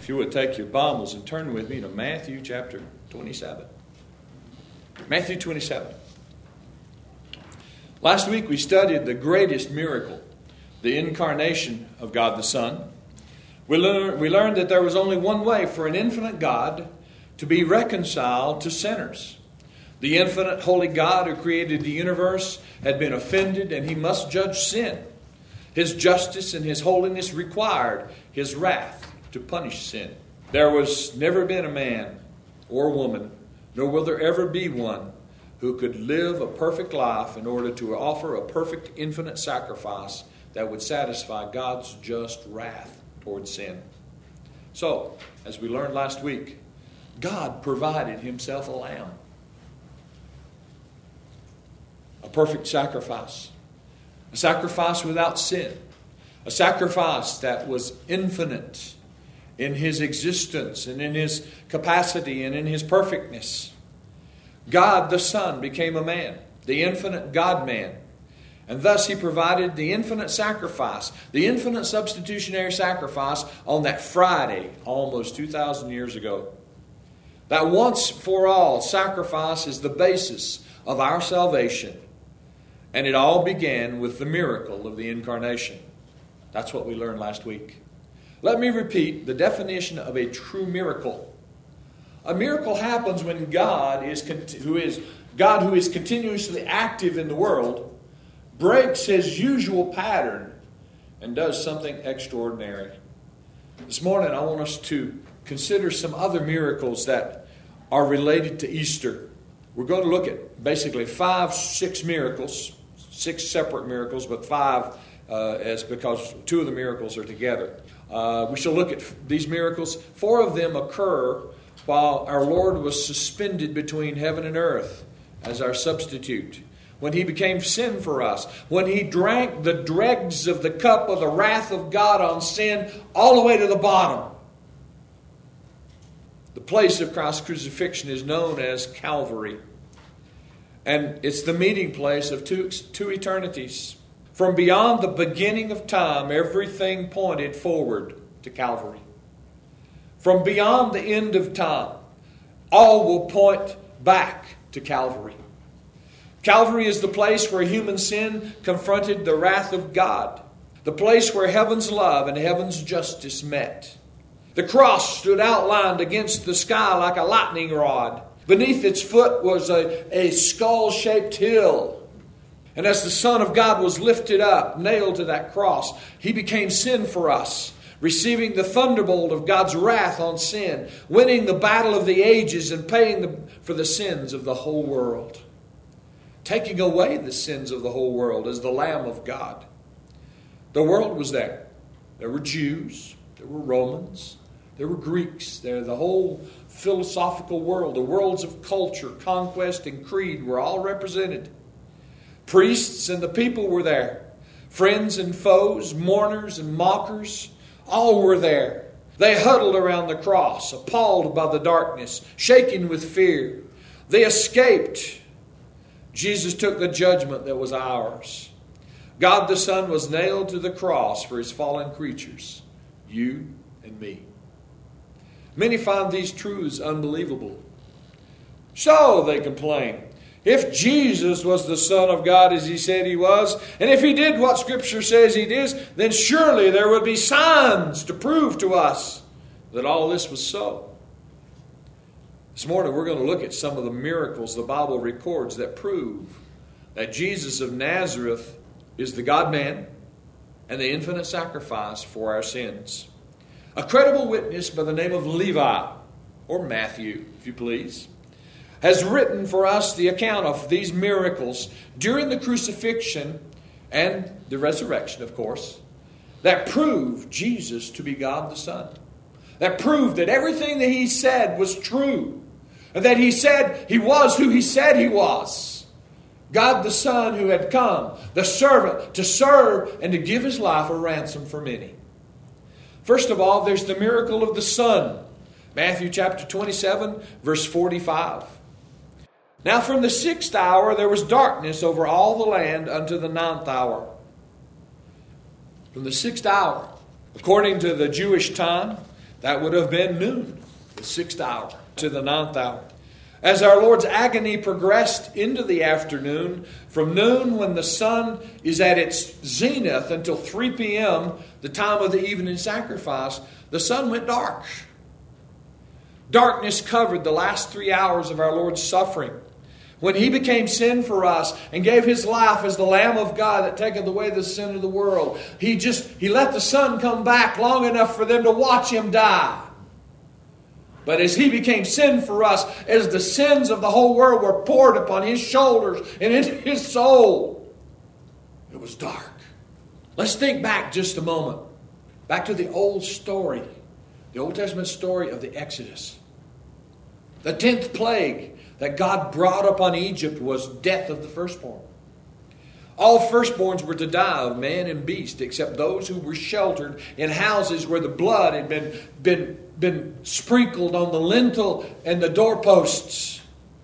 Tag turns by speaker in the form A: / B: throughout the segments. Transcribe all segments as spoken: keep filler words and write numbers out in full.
A: If you would take your Bibles and turn with me to Matthew chapter twenty-seven. Matthew twenty-seven. Last week we studied the greatest miracle, the incarnation of God the Son. We learned, we learned that there was only one way for an infinite God to be reconciled to sinners. The infinite holy God who created the universe had been offended, and he must judge sin. His justice and his holiness required his wrath to punish sin. There was never been a man or woman, nor will there ever be one, who could live a perfect life in order to offer a perfect infinite sacrifice that would satisfy God's just wrath toward sin. So, as we learned last week, God provided himself a lamb. A perfect sacrifice. A sacrifice without sin. A sacrifice that was infinite in his existence and in his capacity and in his perfectness. God the Son became a man, the infinite God-man. And thus he provided the infinite sacrifice, the infinite substitutionary sacrifice on that Friday almost two thousand years ago. That once for all sacrifice is the basis of our salvation. And it all began with the miracle of the incarnation. That's what we learned last week. Let me repeat the definition of a true miracle. A miracle happens when God is who is God who is continuously active in the world breaks his usual pattern and does something extraordinary. This morning I want us to consider some other miracles that are related to Easter. We're going to look at basically five, six miracles, six separate miracles, but five uh, as because two of the miracles are together. Uh, we shall look at these miracles. Four of them occur while our Lord was suspended between heaven and earth as our substitute. When he became sin for us. When he drank the dregs of the cup of the wrath of God on sin all the way to the bottom. The place of Christ's crucifixion is known as Calvary. And it's the meeting place of two, two eternities. From beyond the beginning of time, everything pointed forward to Calvary. From beyond the end of time, all will point back to Calvary. Calvary is the place where human sin confronted the wrath of God. The place where heaven's love and heaven's justice met. The cross stood outlined against the sky like a lightning rod. Beneath its foot was a, a skull-shaped hill. And as the Son of God was lifted up, nailed to that cross, he became sin for us, receiving the thunderbolt of God's wrath on sin, winning the battle of the ages and paying the, for the sins of the whole world. Taking away the sins of the whole world as the Lamb of God. The world was there. There were Jews, there were Romans, there were Greeks, there the whole philosophical world, the worlds of culture, conquest, and creed were all represented. Priests and the people were there. Friends and foes, mourners and mockers, all were there. They huddled around the cross, appalled by the darkness, shaking with fear. They escaped. Jesus took the judgment that was ours. God the Son was nailed to the cross for his fallen creatures, you and me. Many find these truths unbelievable. So, they complain, if Jesus was the Son of God as he said he was, and if he did what Scripture says he did, then surely there would be signs to prove to us that all this was so. This morning we're going to look at some of the miracles the Bible records that prove that Jesus of Nazareth is the God-man and the infinite sacrifice for our sins. A credible witness by the name of Levi, or Matthew, if you please, has written for us the account of these miracles during the crucifixion and the resurrection, of course, that prove Jesus to be God the Son. That proved that everything that he said was true. And that he said he was who he said he was. God the Son who had come, the servant, to serve and to give his life a ransom for many. First of all, there's the miracle of the Son. Matthew chapter twenty-seven, verse forty-five. Now from the sixth hour there was darkness over all the land unto the ninth hour. From the sixth hour, according to the Jewish time, That would have been noon, the sixth hour to the ninth hour. As our Lord's agony progressed into the afternoon, from noon when the sun is at its zenith until three p.m., the time of the evening sacrifice, the sun went dark. Darkness covered the last three hours of our Lord's suffering. When He became sin for us and gave His life as the Lamb of God that taketh away the sin of the world, He just, He let the sun come back long enough for them to watch Him die. But as He became sin for us, as the sins of the whole world were poured upon His shoulders and into His soul, it was dark. Let's think back just a moment. Back to the old story. The Old Testament story of the Exodus. The tenth plague that God brought upon Egypt was death of the firstborn. All firstborns were to die of man and beast, except those who were sheltered in houses where the blood had been, been, been sprinkled on the lintel and the doorposts.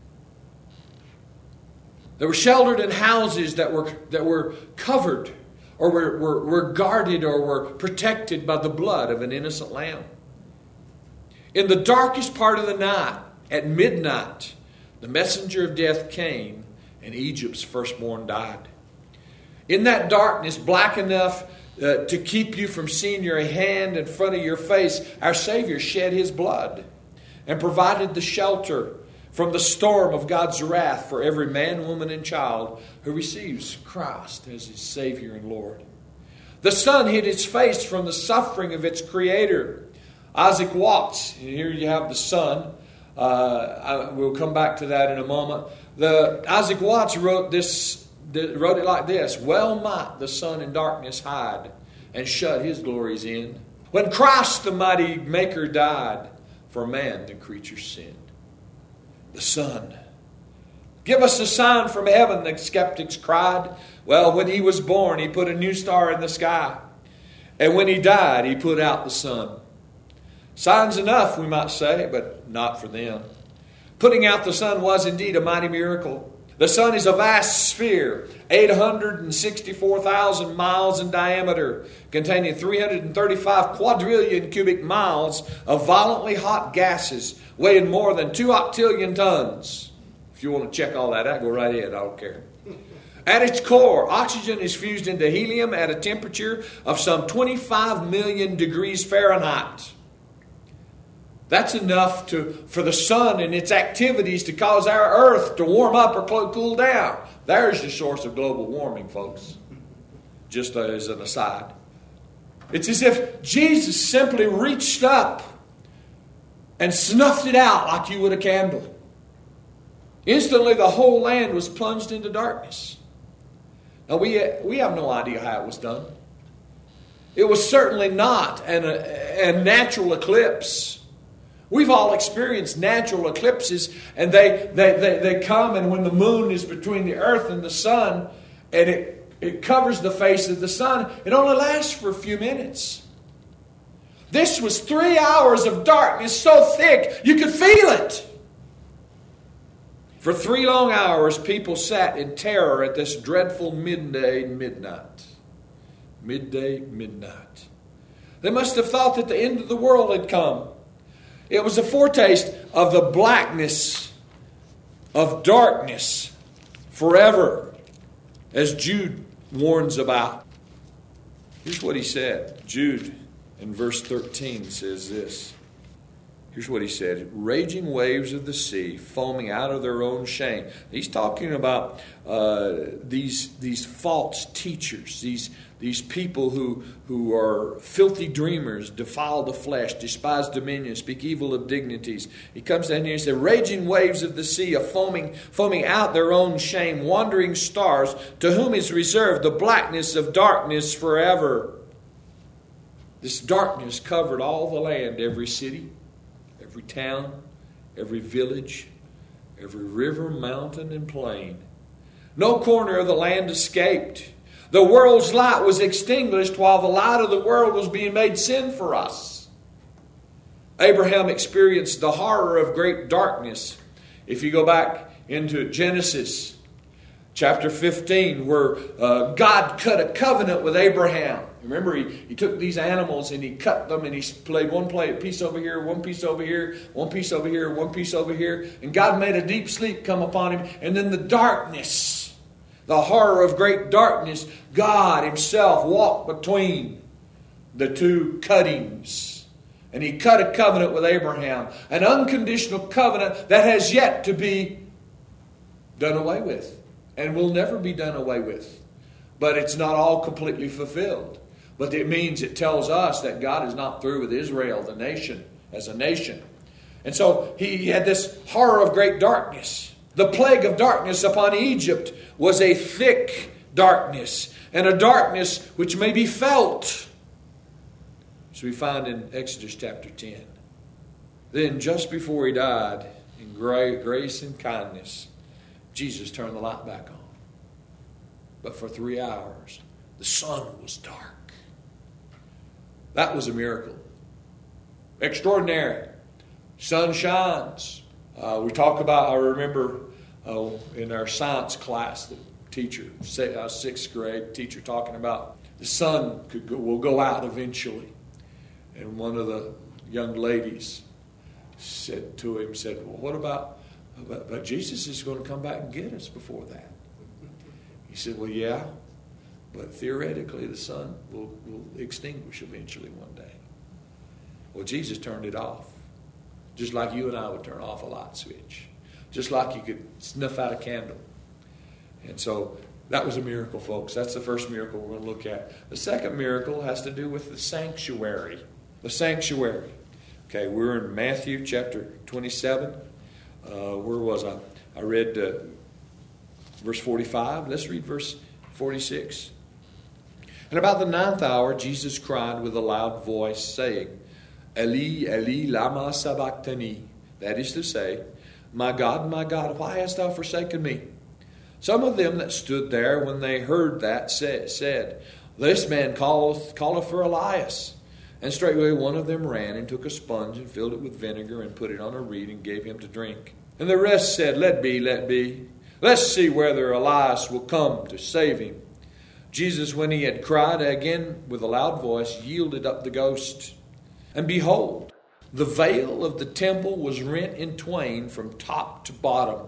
A: They were sheltered in houses that were, that were covered or were, were, were guarded or were protected by the blood of an innocent lamb. In the darkest part of the night, at midnight, the messenger of death came and Egypt's firstborn died. In that darkness, black enough uh, to keep you from seeing your hand in front of your face, our Savior shed His blood and provided the shelter from the storm of God's wrath for every man, woman, and child who receives Christ as his Savior and Lord. The sun hid its face from the suffering of its Creator. Isaac Watts, and here you have the sun. Uh, I, we'll come back to that in a moment. The Isaac Watts wrote this. Wrote it like this: well might the sun in darkness hide and shut his glories in, when Christ the mighty Maker died for man the creature sinned. The sun. Give us a sign from heaven, the skeptics cried. Well, when He was born, He put a new star in the sky. And when He died, He put out the sun. Signs enough, we might say, but not for them. Putting out the sun was indeed a mighty miracle. The sun is a vast sphere, eight hundred sixty-four thousand miles in diameter, containing three hundred thirty-five quadrillion cubic miles of violently hot gases, weighing more than two octillion tons. If you want to check all that out, go right ahead. I don't care. At its core, oxygen is fused into helium at a temperature of some twenty-five million degrees Fahrenheit. That's enough to for the sun and its activities to cause our earth to warm up or cool down. There's your source of global warming, folks. Just as an aside. It's as if Jesus simply reached up and snuffed it out like you would a candle. Instantly the whole land was plunged into darkness. Now we, we have no idea how it was done. It was certainly not an, a, a natural eclipse. We've all experienced natural eclipses, and they, they, they, they come, and when the moon is between the earth and the sun, and it, it covers the face of the sun, it only lasts for a few minutes. This was three hours of darkness so thick you could feel it. For three long hours, people sat in terror at this dreadful midday midnight. Midday midnight. They must have thought that the end of the world had come. It was a foretaste of the blackness of darkness forever, as Jude warns about. Here's what he said. Jude in verse thirteen says this. Here's what he said. Raging waves of the sea, foaming out of their own shame. He's talking about uh, these, these false teachers, these, these people who, who are filthy dreamers, defile the flesh, despise dominion, speak evil of dignities. He comes down here and says, raging waves of the sea, are foaming, foaming out their own shame, wandering stars, to whom is reserved the blackness of darkness forever. This darkness covered all the land, every city, every town, every village, every river, mountain, and plain. No corner of the land escaped. The world's light was extinguished while the light of the world was being made sin for us. Abraham experienced the horror of great darkness. If you go back into Genesis chapter fifteen, where uh, God cut a covenant with Abraham. Remember, he, he took these animals and he cut them and he played one play, piece over here, one piece over here, one piece over here, one piece over here. And God made a deep sleep come upon him. And then the darkness, the horror of great darkness, God himself walked between the two cuttings. And he cut a covenant with Abraham. An unconditional covenant that has yet to be done away with. And will never be done away with. But it's not all completely fulfilled. But it means, it tells us that God is not through with Israel, the nation, as a nation. And so he had this horror of great darkness. The plague of darkness upon Egypt was a thick darkness, and a darkness which may be felt. As we find in Exodus chapter ten. Then just before he died, in grace and kindness, Jesus turned the light back on. But for three hours, the sun was dark. That was a miracle. Extraordinary. Sun shines. Uh, we talk about, I remember uh, in our science class, the teacher, uh, sixth grade teacher, talking about the sun could go, will go out eventually. And one of the young ladies said to him, said, well, what about, about, about Jesus is going to come back and get us before that? He said, well, yeah. But theoretically, the sun will, will extinguish eventually one day. Well, Jesus turned it off. Just like you and I would turn off a light switch. Just like you could snuff out a candle. And so that was a miracle, folks. That's the first miracle we're going to look at. The second miracle has to do with the sanctuary. The sanctuary. Okay, we're in Matthew chapter twenty-seven. Uh, where was I? I read uh, verse forty-five. Let's read verse forty-six. And about the ninth hour, Jesus cried with a loud voice, saying, Eli, Eli, lama sabachthani. That is to say, my God, my God, why hast thou forsaken me? Some of them that stood there, when they heard that, said, said This man calleth, calleth for Elias. And straightway one of them ran and took a sponge and filled it with vinegar and put it on a reed and gave him to drink. And the rest said, Let be, let be. Let's see whether Elias will come to save him. Jesus, when he had cried again with a loud voice, yielded up the ghost. And behold, the veil of the temple was rent in twain from top to bottom.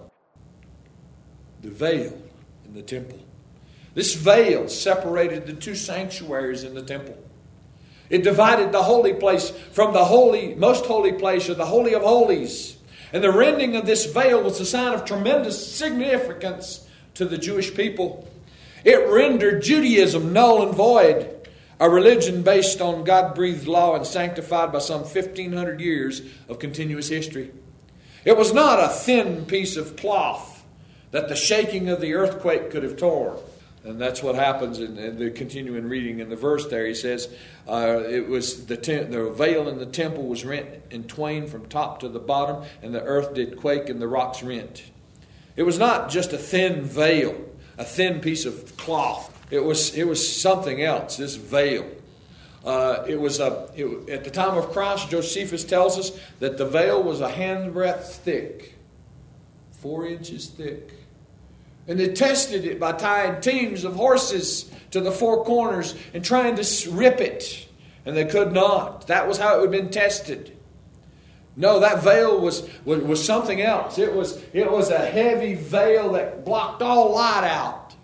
A: The veil in the temple. This veil separated the two sanctuaries in the temple. It divided the holy place from the holy, most holy place, or the Holy of Holies. And the rending of this veil was a sign of tremendous significance to the Jewish people. It rendered Judaism null and void, a religion based on God-breathed law and sanctified by some fifteen hundred years of continuous history. It was not a thin piece of cloth that the shaking of the earthquake could have torn. And that's what happens in, in the continuing reading in the verse there. He says, uh, it was the, te- the veil in the temple was rent in twain from top to the bottom, and the earth did quake and the rocks rent. It was not just a thin veil, a thin piece of cloth. It was it was something else, this veil. Uh, it was a it, at the time of Christ, Josephus tells us that the veil was a handbreadth thick, four inches thick. And they tested it by tying teams of horses to the four corners and trying to rip it. And they could not. That was how it had been tested. No, that veil was, was, was something else. It was, it was a heavy veil that blocked all light out.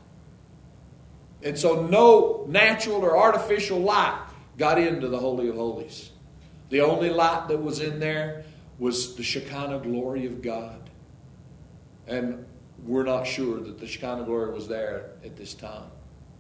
A: And so no natural or artificial light got into the Holy of Holies. The only light that was in there was the Shekinah glory of God. And we're not sure that the Shekinah glory was there at this time.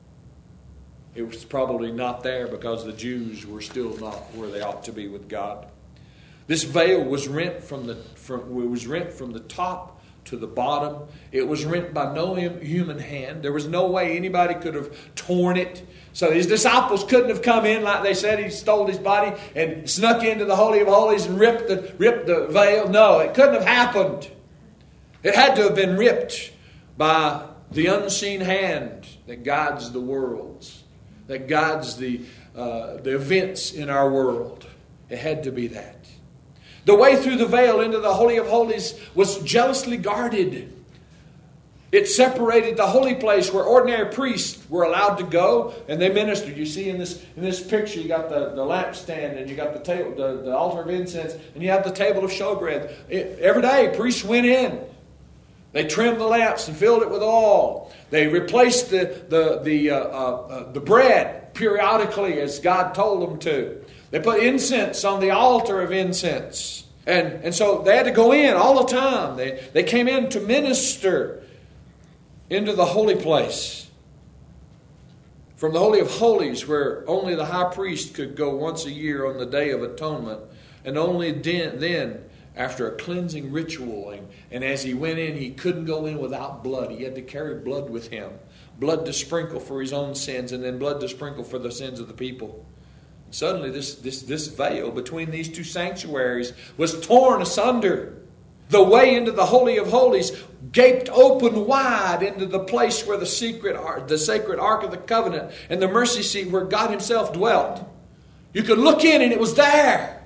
A: It was probably not there because the Jews were still not where they ought to be with God. This veil was rent from the from it was rent from the top to the bottom. It was rent by no human hand. There was no way anybody could have torn it. So his disciples couldn't have come in like they said he stole his body and snuck into the Holy of Holies and ripped the ripped the veil. No, it couldn't have happened. It had to have been ripped by the unseen hand that guides the worlds, that guides the uh, the events in our world. It had to be that. The way through the veil into the Holy of Holies was jealously guarded. It separated the holy place where ordinary priests were allowed to go and they ministered. You see in this in this picture, you got the, the lampstand and you got the table, the, the altar of incense, and you have the table of showbread. It, every day, priests went in. They trimmed the lamps and filled it with oil. They replaced the the the uh, uh, the bread periodically as God told them to. They put incense on the altar of incense, and and so they had to go in all the time. They they came in to minister into the holy place. From the Holy of Holies, where only the high priest could go once a year on the Day of Atonement, and only then, then after a cleansing ritual. And, and as he went in, he couldn't go in without blood. He had to carry blood with him. Blood to sprinkle for his own sins, and then blood to sprinkle for the sins of the people. And suddenly this, this, this veil between these two sanctuaries was torn asunder. The way into the Holy of Holies gaped open wide into the place where the secret ark, the sacred Ark of the Covenant and the mercy seat where God Himself dwelt. You could look in and it was there.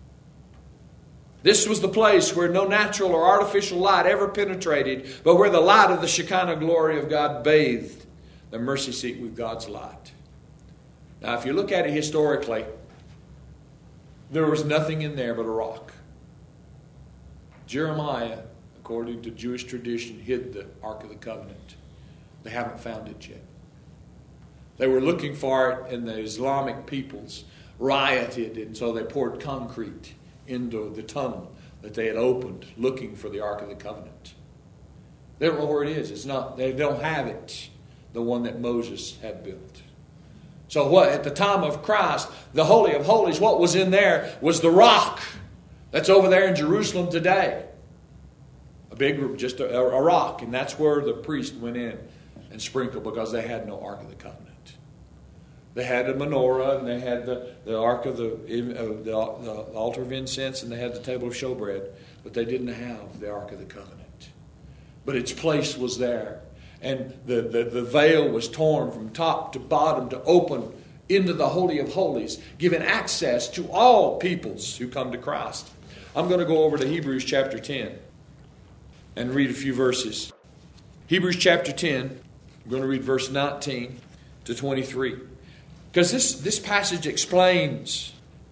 A: This was the place where no natural or artificial light ever penetrated, but where the light of the Shekinah glory of God bathed the mercy seat with God's light. Now, if you look at it historically, there was nothing in there but a rock. Jeremiah, according to Jewish tradition, hid the Ark of the Covenant. They haven't found it yet. They were looking for it, and the Islamic peoples rioted, and so they poured concrete into the tunnel that they had opened, looking for the Ark of the Covenant. They don't know where it is. It's not. They don't have it, the one that Moses had built. So what? At the time of Christ, the Holy of Holies, what was in there was the rock that's over there in Jerusalem today. A big, just a, a rock. And that's where the priest went in and sprinkled, because they had no Ark of the Covenant. They had a menorah, and they had the, the Ark of the, uh, the, the altar of incense, and they had the table of showbread. But they didn't have the Ark of the Covenant. But its place was there. And the, the, the veil was torn from top to bottom to open into the Holy of Holies, giving access to all peoples who come to Christ. I'm going to go over to Hebrews chapter ten and read a few verses. Hebrews chapter ten, I'm going to read verse nineteen to twenty-three. Because this, this passage explains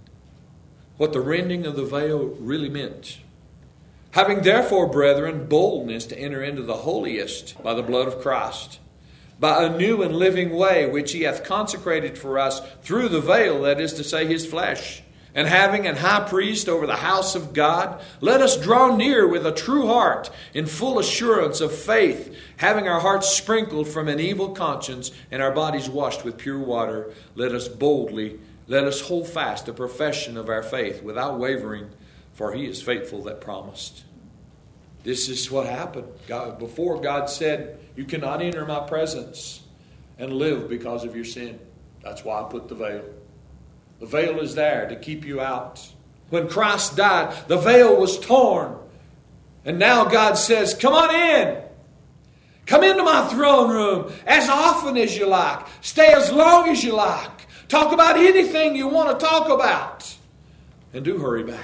A: what the rending of the veil really meant. Having therefore, brethren, boldness to enter into the holiest by the blood of Christ, by a new and living way which He hath consecrated for us through the veil, that is to say, His flesh. And having an high priest over the house of God, let us draw near with a true heart, in full assurance of faith, having our hearts sprinkled from an evil conscience and our bodies washed with pure water. Let us boldly, let us hold fast the profession of our faith without wavering, for He is faithful that promised. This is what happened. God, before God said, you cannot enter my presence and live because of your sin. That's why I put the veil. The veil is there to keep you out. When Christ died, the veil was torn. And now God says, come on in. Come into my throne room as often as you like. Stay as long as you like. Talk about anything you want to talk about. And do hurry back.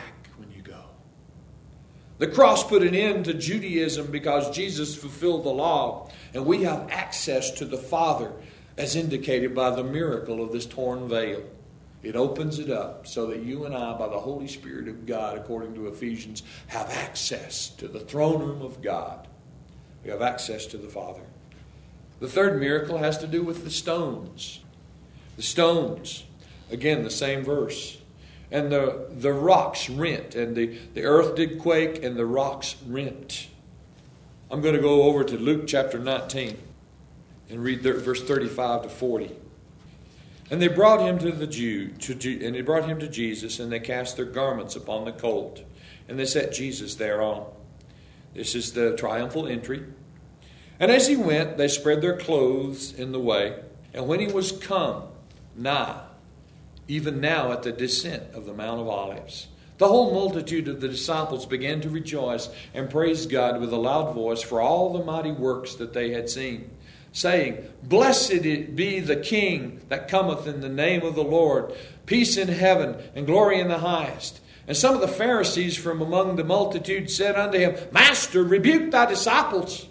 A: The cross put an end to Judaism because Jesus fulfilled the law, and we have access to the Father as indicated by the miracle of this torn veil. It opens it up so that you and I, by the Holy Spirit of God, according to Ephesians, have access to the throne room of God. We have access to the Father. The third miracle has to do with the stones. The stones, again, the same verse. And the, the rocks rent, and the, the earth did quake, and the rocks rent. I'm going to go over to Luke chapter nineteen and read verse thirty-five to forty. And they brought him to the Jew, to, and they brought him to Jesus, and they cast their garments upon the colt, and they set Jesus thereon. This is the triumphal entry. And as he went, they spread their clothes in the way. And when he was come nigh, even now at the descent of the Mount of Olives, the whole multitude of the disciples began to rejoice and praise God with a loud voice for all the mighty works that they had seen, saying, Blessed be the King that cometh in the name of the Lord, peace in heaven and glory in the highest. And some of the Pharisees from among the multitude said unto him, Master, rebuke thy disciples.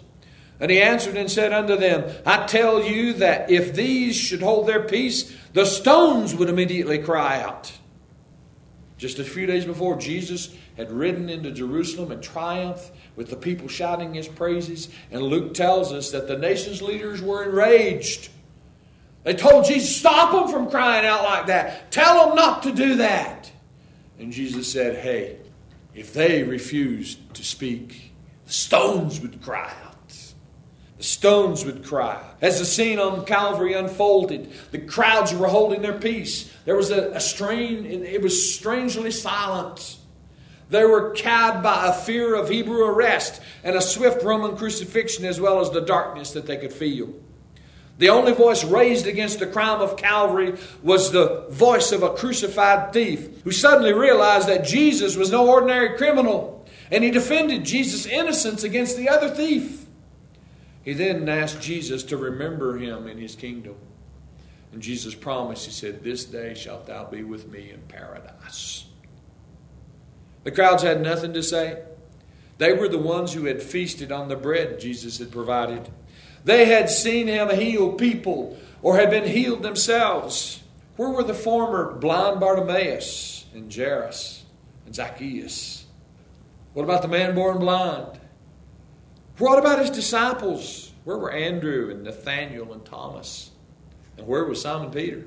A: And he answered and said unto them, I tell you that if these should hold their peace, the stones would immediately cry out. Just a few days before, Jesus had ridden into Jerusalem in triumph with the people shouting his praises. And Luke tells us that the nation's leaders were enraged. They told Jesus, stop them from crying out like that. Tell them not to do that. And Jesus said, hey, if they refused to speak, the stones would cry out. The stones would cry. As the scene on Calvary unfolded, the crowds were holding their peace. There was a, a strain, it was strangely silent. They were cowed by a fear of Hebrew arrest and a swift Roman crucifixion, as well as the darkness that they could feel. The only voice raised against the crime of Calvary was the voice of a crucified thief who suddenly realized that Jesus was no ordinary criminal, and he defended Jesus' innocence against the other thief. He then asked Jesus to remember him in his kingdom. And Jesus promised, he said, this day shalt thou be with me in paradise. The crowds had nothing to say. They were the ones who had feasted on the bread Jesus had provided. They had seen him heal people or had been healed themselves. Where were the former blind Bartimaeus and Jairus and Zacchaeus? What about the man born blind? What about his disciples? Where were Andrew and Nathaniel and Thomas? And where was Simon Peter?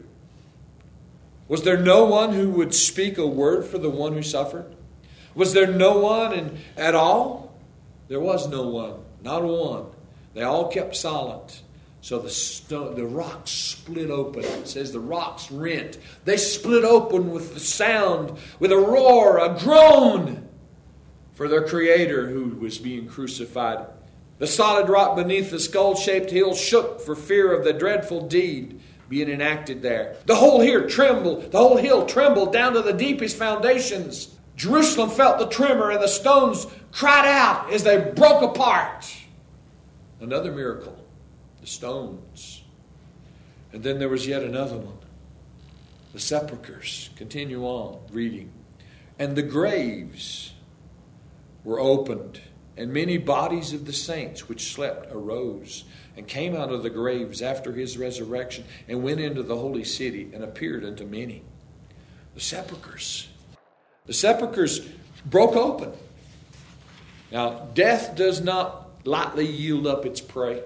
A: Was there no one who would speak a word for the one who suffered? Was there no one in, at all? There was no one, not one. They all kept silent. So the stone, the rocks split open. It says the rocks rent. They split open with the sound, with a roar, a groan for their Creator who was being crucified. The solid rock beneath the skull-shaped hill shook for fear of the dreadful deed being enacted there. The whole hill trembled. The whole hill trembled down to the deepest foundations. Jerusalem felt the tremor, and the stones cried out as they broke apart. Another miracle, the stones. And then there was yet another one. The sepulchres. Continue on reading. And the graves were opened, and many bodies of the saints which slept arose and came out of the graves after his resurrection and went into the holy city and appeared unto many. The sepulchres. The sepulchres broke open. Now, death does not lightly yield up its prey.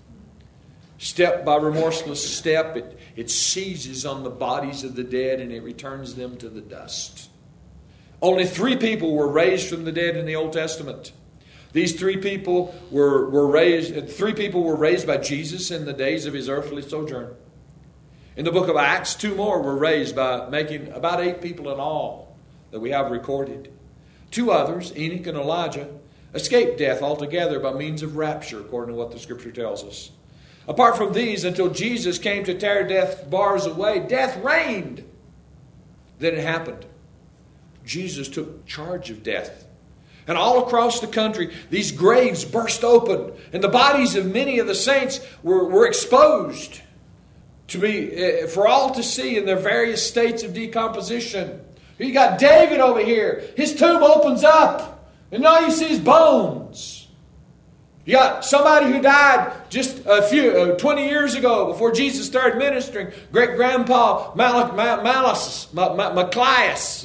A: Step by remorseless step, it, it seizes on the bodies of the dead and it returns them to the dust. Only three people were raised from the dead in the Old Testament. These three people were, were raised, three people were raised by Jesus in the days of his earthly sojourn. In the book of Acts, two more were raised by making about eight people in all that we have recorded. Two others, Enoch and Elijah, escaped death altogether by means of rapture, according to what the Scripture tells us. Apart from these, until Jesus came to tear death's bars away, death reigned. Then it happened. Jesus took charge of death. And all across the country, these graves burst open, and the bodies of many of the saints were, were exposed to be uh, for all to see in their various states of decomposition. You got David over here. His tomb opens up, and now you see his bones. You got somebody who died just a few, uh, twenty years ago before Jesus started ministering. Great grandpa Mal- Mal- Malus, Mal- Mal- Matthias.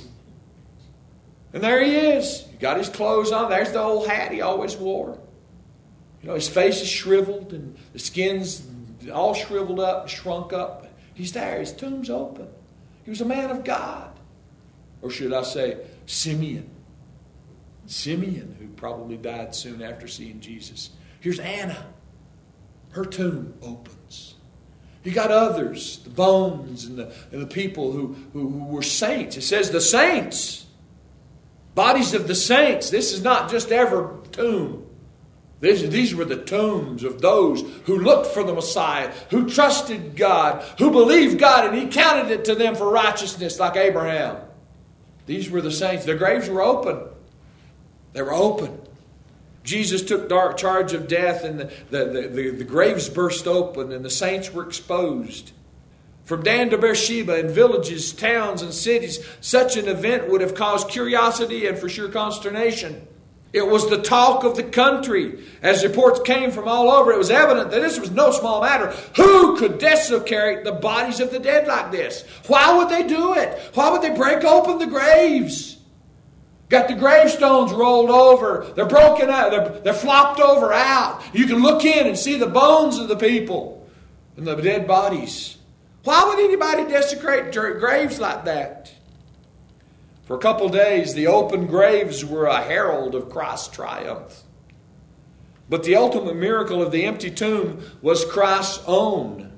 A: And there he is. He got his clothes on. There's the old hat he always wore. You know, his face is shriveled and the skin's all shriveled up, shrunk up. He's there. His tomb's open. He was a man of God. Or should I say, Simeon. Simeon, who probably died soon after seeing Jesus. Here's Anna. Her tomb opens. You got others, the bones and the, and the people who, who, who were saints. It says the saints. Bodies of the saints. This is not just every tomb. These, these were the tombs of those who looked for the Messiah, who trusted God, who believed God, and He counted it to them for righteousness like Abraham. These were the saints. Their graves were open. They were open. Jesus took dark charge of death, and the, the, the, the, the graves burst open, and the saints were exposed. From Dan to Beersheba, in villages, towns, and cities, such an event would have caused curiosity and for sure consternation. It was the talk of the country. As reports came from all over, it was evident that this was no small matter. Who could desecrate the bodies of the dead like this? Why would they do it? Why would they break open the graves? Got the gravestones rolled over. They're broken out. They're, they're flopped over out. You can look in and see the bones of the people and the dead bodies. Why would anybody desecrate graves like that? For a couple days, the open graves were a herald of Christ's triumph. But the ultimate miracle of the empty tomb was Christ's own.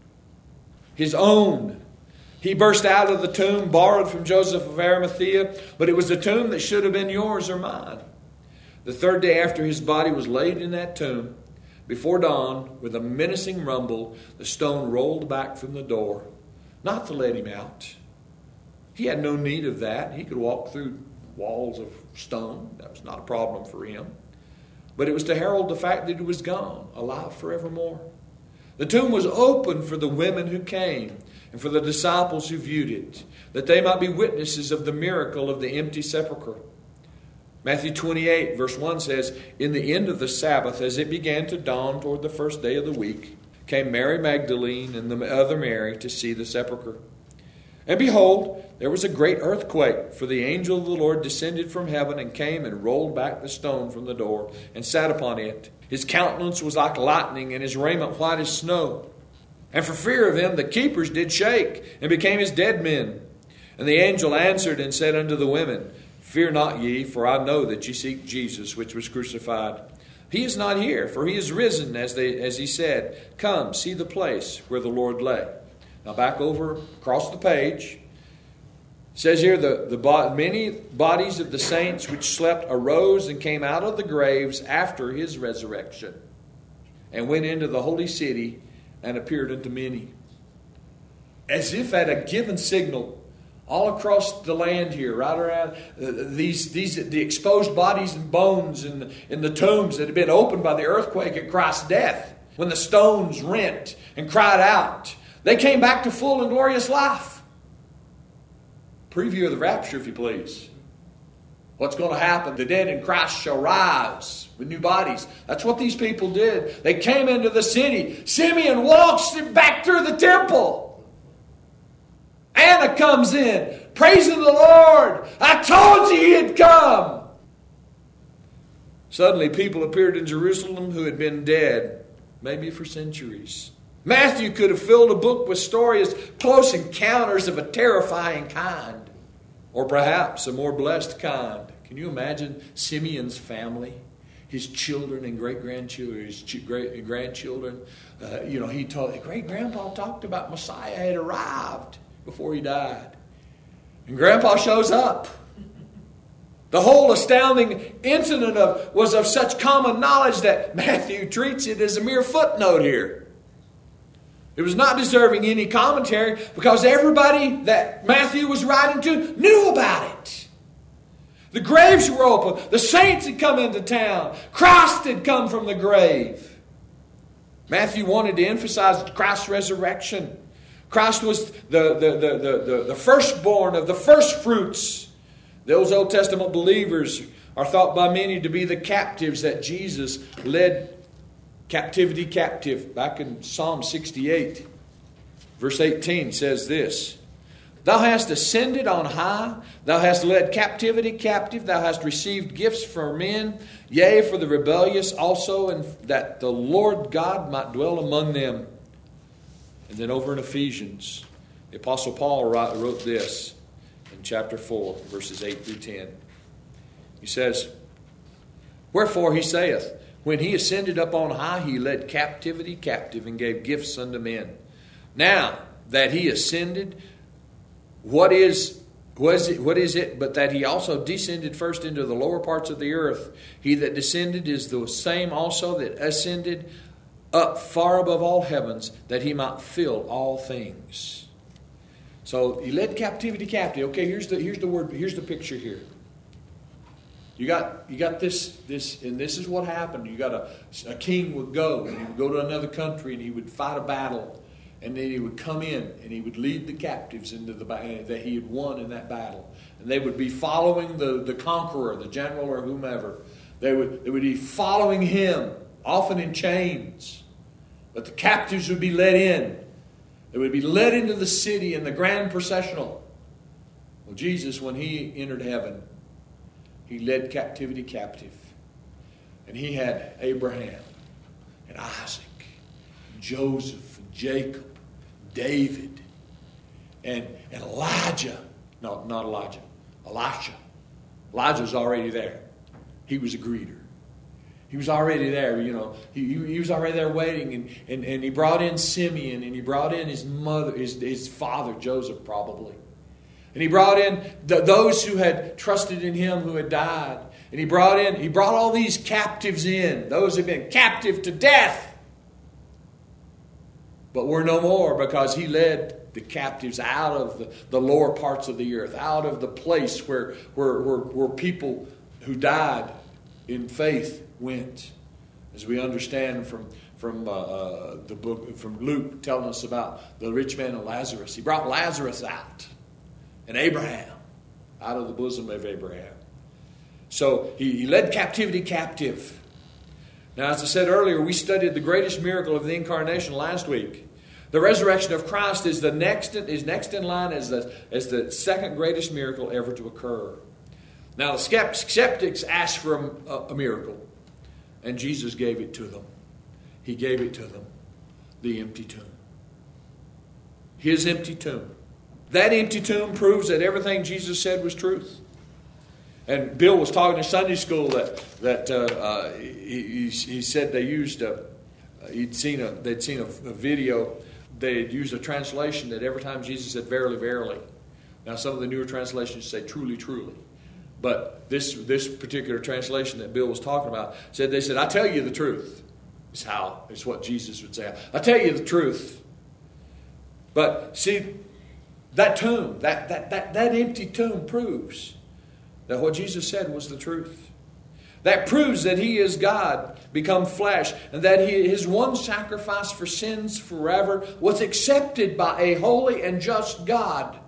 A: His own. He burst out of the tomb, borrowed from Joseph of Arimathea, but it was the tomb that should have been yours or mine. The third day after his body was laid in that tomb, before dawn, with a menacing rumble, the stone rolled back from the door, not to let him out. He had no need of that. He could walk through walls of stone. That was not a problem for him. But it was to herald the fact that he was gone, alive forevermore. The tomb was open for the women who came and for the disciples who viewed it, that they might be witnesses of the miracle of the empty sepulchre. Matthew twenty-eight, verse one says, "In the end of the Sabbath, as it began to dawn toward the first day of the week, came Mary Magdalene and the other Mary to see the sepulchre. And behold, there was a great earthquake, for the angel of the Lord descended from heaven and came and rolled back the stone from the door and sat upon it. His countenance was like lightning, and his raiment white as snow. And for fear of him the keepers did shake, and became as dead men. And the angel answered and said unto the women, Fear not ye, for I know that ye seek Jesus, which was crucified. He is not here, for he is risen, as they as he said. Come, see the place where the Lord lay." Now back over across the page. It says here, the, the many bodies of the saints which slept arose and came out of the graves after his resurrection, and went into the holy city and appeared unto many. As if at a given signal, all across the land here, right around uh, these, these the exposed bodies and bones in the, in the tombs that had been opened by the earthquake at Christ's death, when the stones rent and cried out, they came back to full and glorious life. Preview of the rapture, if you please. What's going to happen? The dead in Christ shall rise with new bodies. That's what these people did. They came into the city. Simeon walks back through the temple. Anna comes in, praising the Lord. I told you he had come. Suddenly people appeared in Jerusalem who had been dead, maybe for centuries. Matthew could have filled a book with stories, close encounters of a terrifying kind, or perhaps a more blessed kind. Can you imagine Simeon's family, his children and great-grandchildren, his ch- great-grandchildren? Uh, you know, he told, great-grandpa talked about Messiah had arrived before he died. And Grandpa shows up. The whole astounding incident of, was of such common knowledge that Matthew treats it as a mere footnote here. It was not deserving any commentary because everybody that Matthew was writing to knew about it. The graves were open. The saints had come into town. Christ had come from the grave. Matthew wanted to emphasize Christ's resurrection. Christ was the, the, the, the, the, the firstborn of the first fruits. Those Old Testament believers are thought by many to be the captives that Jesus led captivity captive. Back in Psalm sixty-eight, verse eighteen says this, Thou hast ascended on high, thou hast led captivity captive, thou hast received gifts from men, yea, for the rebellious also, and that the Lord God might dwell among them. And then over in Ephesians, the Apostle Paul wrote this in chapter four, verses eight through ten. He says, Wherefore he saith, When he ascended up on high, he led captivity captive and gave gifts unto men. Now that he ascended, what is, was it, what is it but that he also descended first into the lower parts of the earth? He that descended is the same also that ascended up far above all heavens, that he might fill all things. So he led captivity captive. Okay, here's the here's the word. Here's the picture here. You got you got this this, and this is what happened. You got a a king would go and he would go to another country and he would fight a battle, And then he would come in and he would lead the captives into the battle that he had won in that battle. And they would be following the, the conqueror, the general or whomever. They would, they would be following him, often in chains. But the captives would be led in. They would be led into the city in the grand processional. Well, Jesus, when he entered heaven, he led captivity captive. And he had Abraham and Isaac, and Joseph and Jacob, David, and, and Elijah. No, not Elijah. Elisha. Elijah's already there. He was a greeter. He was already there, you know. He, he was already there waiting. And, and, and he brought in Simeon. And he brought in his mother, his, his father, Joseph, probably. And he brought in the, those who had trusted in him who had died. And he brought in, he brought all these captives in. Those who had been captive to death. But we're no more, because he led the captives out of the, the lower parts of the earth, out of the place where, where, where, where people who died in faith went. As we understand from, from uh, uh, the book, from Luke telling us about the rich man and Lazarus. He brought Lazarus out, and Abraham out of the bosom of Abraham. So he, he led captivity captive. Now, as I said earlier, we studied the greatest miracle of the incarnation last week. The resurrection of Christ is the next is next in line as the as the second greatest miracle ever to occur. Now, the skeptics asked for a, a miracle, and Jesus gave it to them. He gave it to them, the empty tomb. His empty tomb. That empty tomb proves that everything Jesus said was truth. And Bill was talking in Sunday school that that uh, uh, he, he said they used a he'd seen a they'd seen a, a video. They had used a translation that every time Jesus said "verily, verily." Now some of the newer translations say "truly, truly," but this this particular translation that Bill was talking about said they said "I tell you the truth." It's how it's what Jesus would say. I tell you the truth. But see, that tomb, that that that that empty tomb proves that what Jesus said was the truth. That proves that He is God, become flesh, and that he, His one sacrifice for sins forever was accepted by a holy and just God.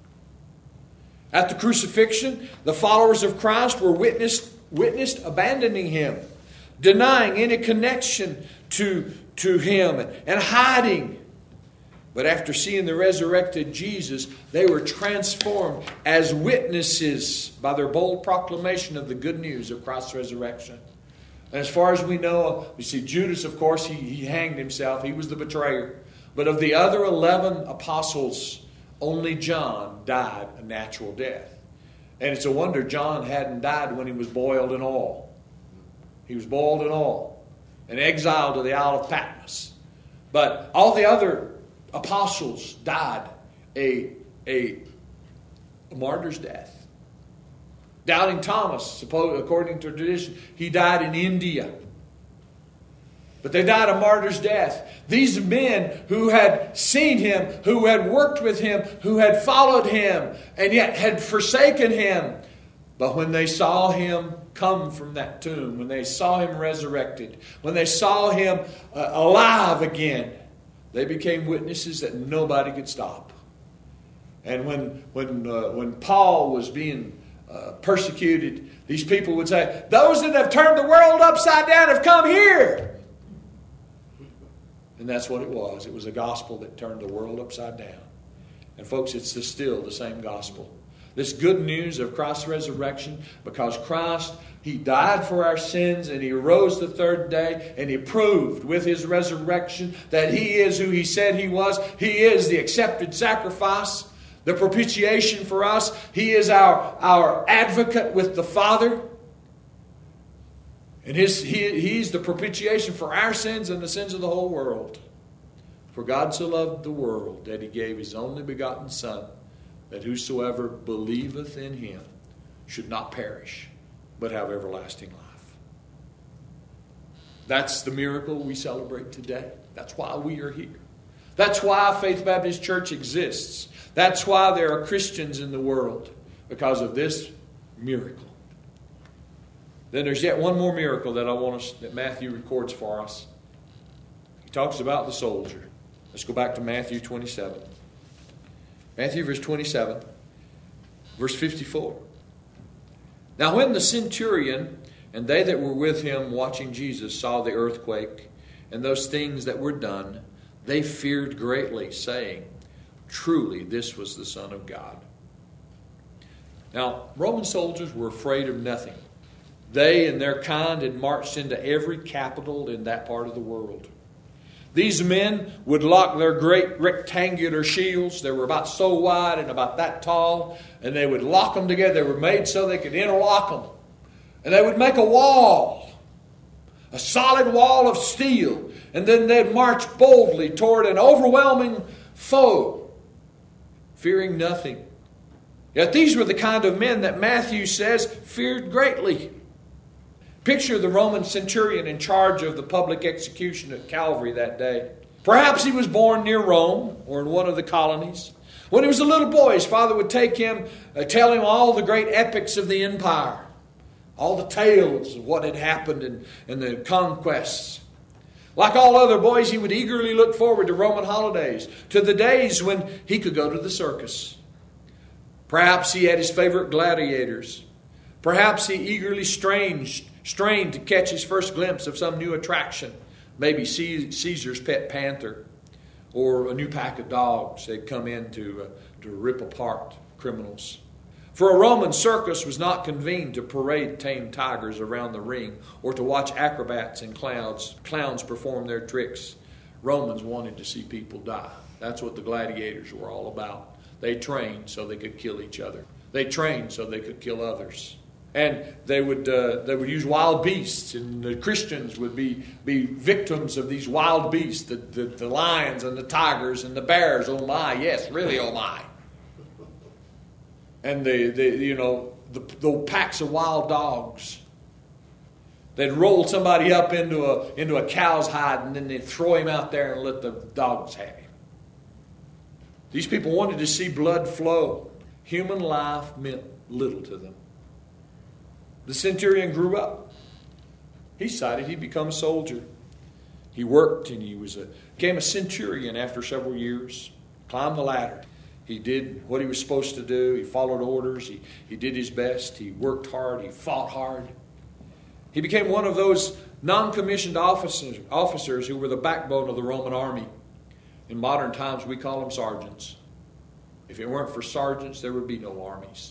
A: At the crucifixion, the followers of Christ were witnessed, witnessed abandoning Him, denying any connection to, to Him, and, and hiding. But after seeing the resurrected Jesus, they were transformed as witnesses by their bold proclamation of the good news of Christ's resurrection. And as far as we know, we see Judas, of course, he, he hanged himself. He was the betrayer. But of the other eleven apostles, only John died a natural death. And it's a wonder John hadn't died when he was boiled in oil. He was boiled in oil and exiled to the Isle of Patmos. But all the other apostles died a, a, a martyr's death. Doubting Thomas, suppose, according to tradition, he died in India. But they died a martyr's death. These men who had seen Him, who had worked with Him, who had followed Him, and yet had forsaken Him. But when they saw Him come from that tomb, when they saw Him resurrected, when they saw Him uh, alive again, they became witnesses that nobody could stop. And when when uh, when Paul was being uh, persecuted, these people would say, "Those that have turned the world upside down have come here." And that's what it was. It was a gospel that turned the world upside down. And folks, it's still the same gospel. This good news of Christ's resurrection, because Christ, He died for our sins and He rose the third day, and He proved with His resurrection that He is who He said He was. He is the accepted sacrifice, the propitiation for us. He is our, our advocate with the Father. And his, he, He's the propitiation for our sins and the sins of the whole world. For God so loved the world that He gave His only begotten Son, that whosoever believeth in Him should not perish, but have everlasting life. That's the miracle we celebrate today. That's why we are here. That's why Faith Baptist Church exists. That's why there are Christians in the world, because of this miracle. Then there's yet one more miracle that I want us, that Matthew records for us. He talks about the soldier. Let's go back to Matthew twenty-seven. Matthew verse twenty-seven, verse fifty-four. Now when the centurion and they that were with him watching Jesus saw the earthquake and those things that were done, they feared greatly, saying, truly this was the Son of God. Now, Roman soldiers were afraid of nothing. They and their kind had marched into every capital in that part of the world. These men would lock their great rectangular shields. They were about so wide and about that tall. And they would lock them together. They were made so they could interlock them. And they would make a wall. A solid wall of steel. And then they'd march boldly toward an overwhelming foe, fearing nothing. Yet these were the kind of men that Matthew says feared greatly. Picture the Roman centurion in charge of the public execution at Calvary that day. Perhaps he was born near Rome or in one of the colonies. When he was a little boy, his father would take him, uh, tell him all the great epics of the empire, all the tales of what had happened in, in the conquests. Like all other boys, he would eagerly look forward to Roman holidays, to the days when he could go to the circus. Perhaps he had his favorite gladiators. Perhaps he eagerly strained, strained to catch his first glimpse of some new attraction. Maybe Caesar's pet panther or a new pack of dogs they'd come in to, uh, to rip apart criminals. For a Roman circus was not convened to parade tame tigers around the ring or to watch acrobats and clowns, clowns perform their tricks. Romans wanted to see people die. That's what the gladiators were all about. They trained so they could kill each other. They trained so they could kill others. And they would uh, they would use wild beasts, and the Christians would be, be victims of these wild beasts, the, the, the lions and the tigers and the bears. Oh my, yes, really, oh my. And the, the you know the, the packs of wild dogs. They'd roll somebody up into a into a cow's hide, and then they'd throw him out there and let the dogs have him. These people wanted to see blood flow. Human life meant little to them. The centurion grew up. He decided he'd become a soldier. He worked and he was a, became a centurion after several years. Climbed the ladder. He did what he was supposed to do. He followed orders. He, he did his best. He worked hard. He fought hard. He became one of those non-commissioned officers, officers who were the backbone of the Roman army. In modern times, we call them sergeants. If it weren't for sergeants, there would be no armies.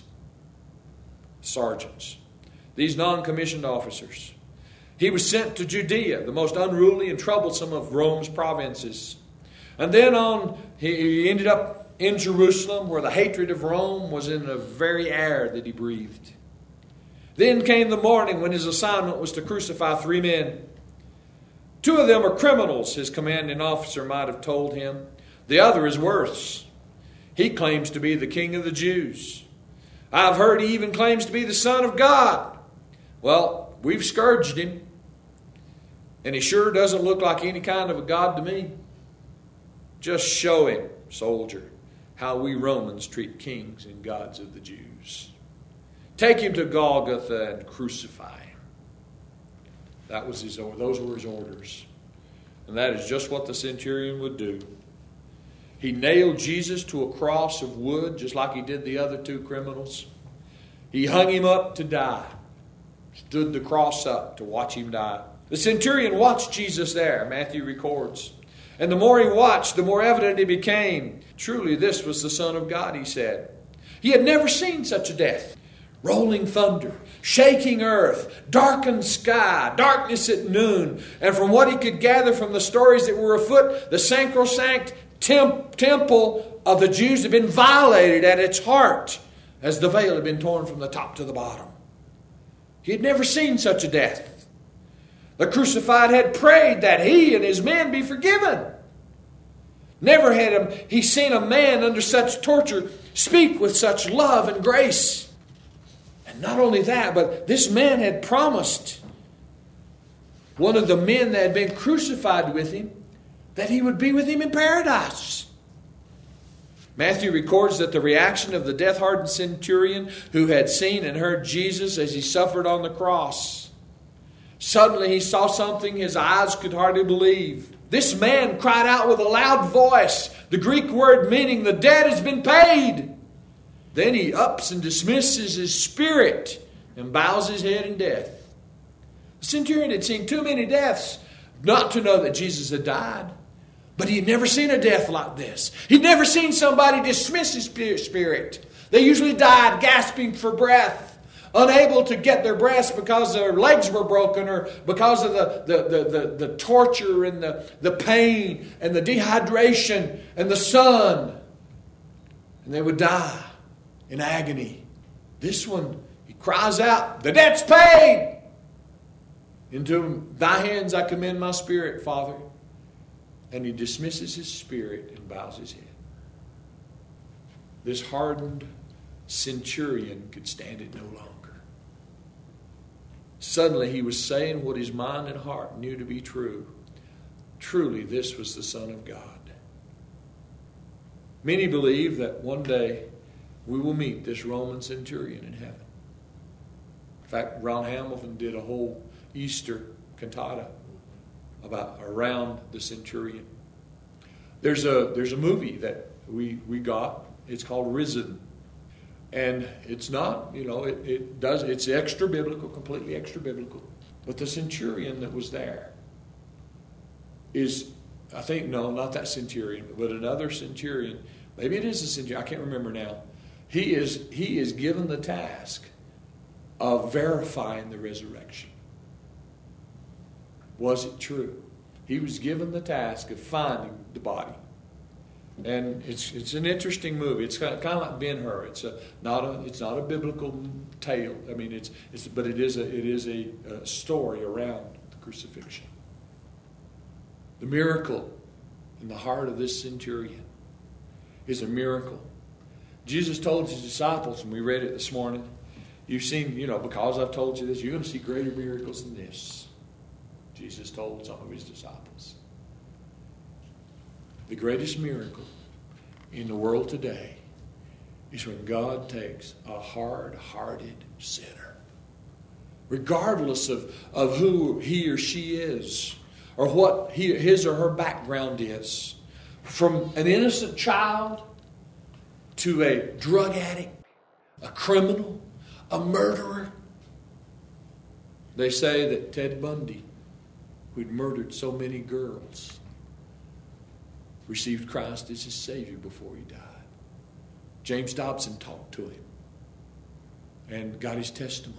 A: Sergeants. These non-commissioned officers. He was sent to Judea, the most unruly and troublesome of Rome's provinces. And then on, he ended up in Jerusalem, where the hatred of Rome was in the very air that he breathed. Then came the morning when his assignment was to crucify three men. Two of them are criminals, his commanding officer might have told him. The other is worse. He claims to be the king of the Jews. I've heard he even claims to be the Son of God. Well, we've scourged him, and he sure doesn't look like any kind of a god to me. Just show him, soldier, how we Romans treat kings and gods of the Jews. Take him to Golgotha and crucify him. That was his. Those were his orders, and that is just what the centurion would do. He nailed Jesus to a cross of wood, just like he did the other two criminals. He hung him up to die. Stood the cross up to watch him die. The centurion watched Jesus there, Matthew records. And the more he watched, the more evident it became. Truly, this was the Son of God, he said. He had never seen such a death. Rolling thunder, shaking earth, darkened sky, darkness at noon. And from what he could gather from the stories that were afoot, the sacrosanct temp- temple of the Jews had been violated at its heart, as the veil had been torn from the top to the bottom. He had never seen such a death. The crucified had prayed that he and his men be forgiven. Never had him, he seen a man under such torture speak with such love and grace. And not only that, but this man had promised one of the men that had been crucified with him that he would be with him in paradise. Matthew records that the reaction of the death-hardened centurion who had seen and heard Jesus as he suffered on the cross Suddenly he saw something his eyes could hardly believe. This man cried out with a loud voice, the Greek word meaning the debt has been paid. Then he ups and dismisses his spirit and bows his head in death. The centurion had seen too many deaths not to know that Jesus had died. But he had never seen a death like this. He'd never seen somebody dismiss his spirit. They usually died gasping for breath, unable to get their breaths because their legs were broken or because of the, the, the, the, the torture and the, the pain and the dehydration and the sun. And they would die in agony. This one, he cries out, the debt's paid! Into thy hands I commend my spirit, Father. And he dismisses his spirit and bows his head. This hardened centurion could stand it no longer. Suddenly he was saying what his mind and heart knew to be true. Truly, this was the Son of God. Many believe that one day we will meet this Roman centurion in heaven. In fact, Ron Hamilton did a whole Easter cantata about around the centurion. There's a there's a movie that we we got. It's called Risen, and it's not you know it, it does it's extra biblical, completely extra biblical. But the centurion that was there is, I think no, not that centurion, but another centurion. Maybe it is a centurion. I can't remember now. He is he is given the task of verifying the resurrection. Was it true? He was given the task of finding the body. And it's it's an interesting movie. It's kind of, kind of like Ben-Hur. It's a not a it's not a biblical tale. I mean it's it's but it is a it is a, a story around the crucifixion. The miracle in the heart of this centurion is a miracle. Jesus told his disciples, and we read it this morning, you've seen, you know, because I've told you this, you're going to see greater miracles than this. Jesus told some of his disciples. The greatest miracle in the world today is when God takes a hard-hearted sinner, regardless of, of who he or she is, or what he, his or her background is, from an innocent child to a drug addict, a criminal, a murderer. They say that Ted Bundy, who'd murdered so many girls, received Christ as his Savior before he died. James Dobson talked to him and got his testimony.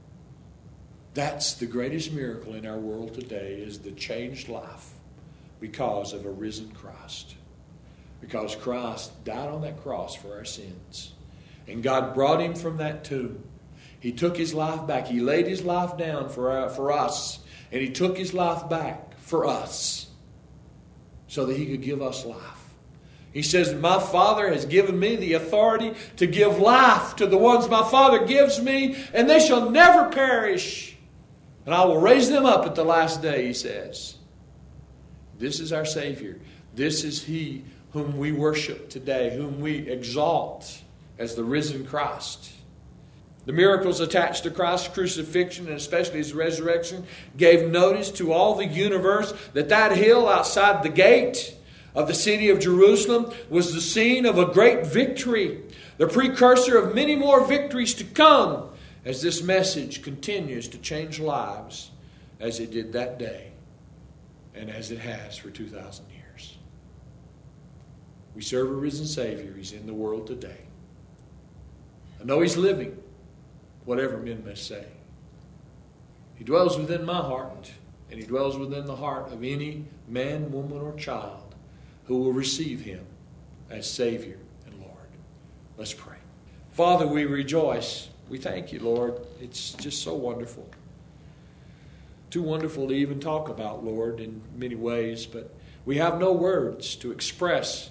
A: That's the greatest miracle in our world today, is the changed life because of a risen Christ. Because Christ died on that cross for our sins. And God brought him from that tomb. He took his life back. He laid his life down for, our, for us. And he took his life back for us so that he could give us life. He says, my Father has given me the authority to give life to the ones my Father gives me, and they shall never perish. And I will raise them up at the last day, he says. This is our Savior. This is he whom we worship today, whom we exalt as the risen Christ. The miracles attached to Christ's crucifixion, and especially his resurrection, gave notice to all the universe that that hill outside the gate of the city of Jerusalem was the scene of a great victory, the precursor of many more victories to come, as this message continues to change lives as it did that day and as it has for two thousand years. We serve a risen Savior. He's in the world today. I know he's living, whatever men may say. He dwells within my heart, and he dwells within the heart of any man, woman, or child who will receive him as Savior and Lord. Let's pray. Father, we rejoice. We thank you, Lord. It's just so wonderful. Too wonderful to even talk about, Lord, in many ways, but we have no words to express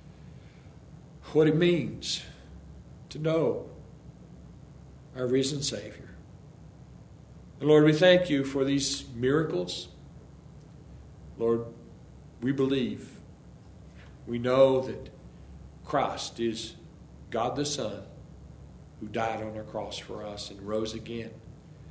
A: what it means to know our risen Savior. And Lord, we thank you for these miracles. Lord, we believe, we know that Christ is God the Son, who died on our cross for us and rose again.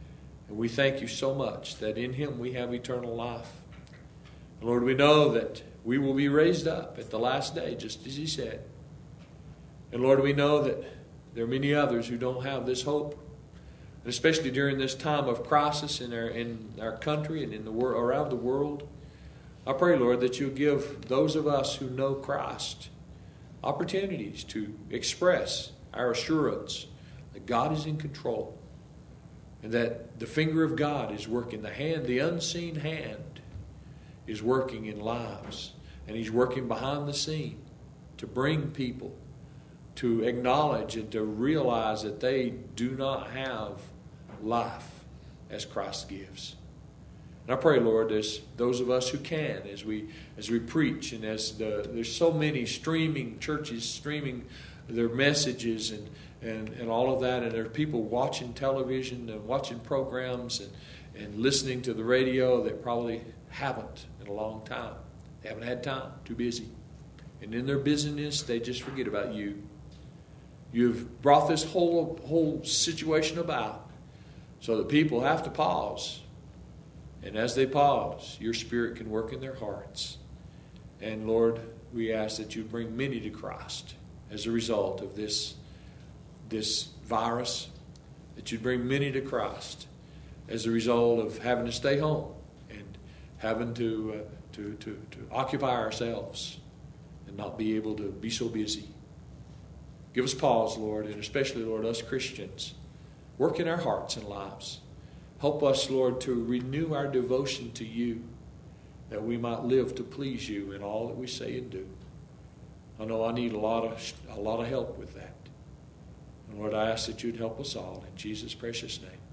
A: And we thank you so much that in him we have eternal life. And Lord, we know that we will be raised up at the last day, just as he said. And Lord, we know that there are many others who don't have this hope. And especially during this time of crisis in our, in our country and in the world, around the world. I pray, Lord, that you'll give those of us who know Christ opportunities to express our assurance that God is in control and that the finger of God is working. The hand, the unseen hand, is working in lives. And he's working behind the scene to bring people to acknowledge and to realize that they do not have life as Christ gives. And I pray, Lord, as those of us who can, as we as we preach, and as the, there's so many streaming churches streaming their messages and, and, and all of that, and there are people watching television and watching programs and, and listening to the radio that probably haven't in a long time. They haven't had time, too busy. And in their busyness, they just forget about you. You've brought this whole whole situation about so that people have to pause. And as they pause, your Spirit can work in their hearts. And Lord, we ask that you bring many to Christ as a result of this, this virus, that you'd bring many to Christ as a result of having to stay home and having to, uh, to, to, to occupy ourselves and not be able to be so busy. Give us pause, Lord, and especially, Lord, us Christians. Work in our hearts and lives. Help us, Lord, to renew our devotion to you, that we might live to please you in all that we say and do. I know I need a lot of a lot of help with that. And Lord, I ask that you'd help us all in Jesus' precious name.